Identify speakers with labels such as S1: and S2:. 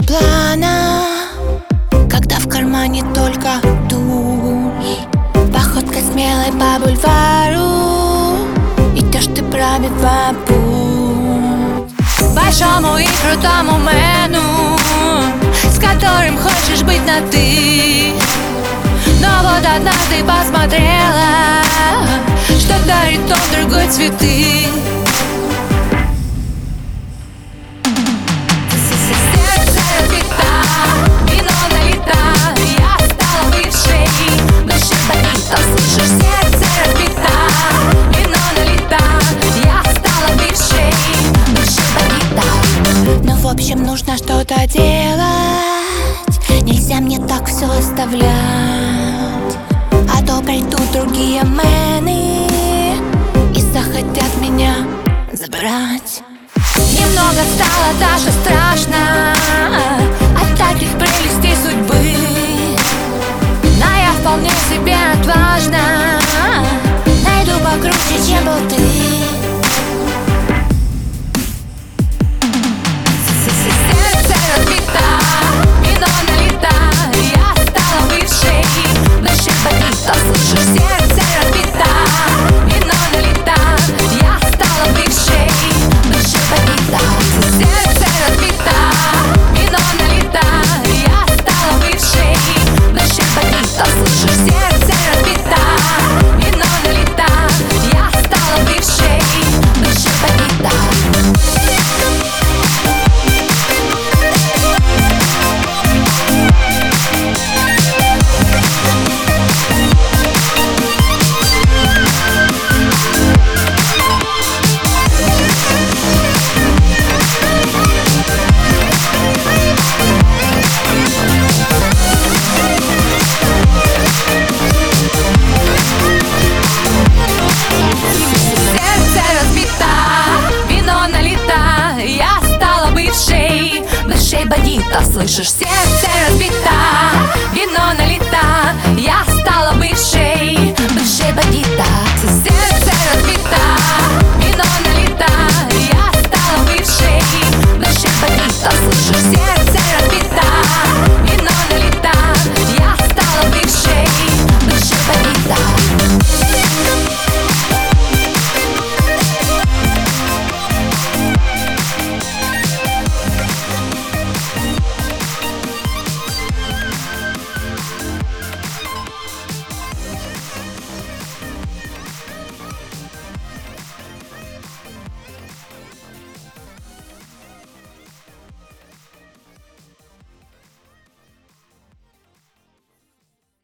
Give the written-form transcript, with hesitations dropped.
S1: плана, когда в кармане только душ. Походка смелой по бульвару, идешь ты правит путь большому и крутому мену, с которым хочешь быть на ты. Но вот однажды посмотрела, что дарит он другой цветы. В общем, нужно что-то делать, нельзя мне так все оставлять, а то придут другие мены и захотят меня забрать. Немного стало даже страшно от таких прелестей судьбы, но я вполне себе отважна, найду покруче, чем был ты.
S2: Слышишь,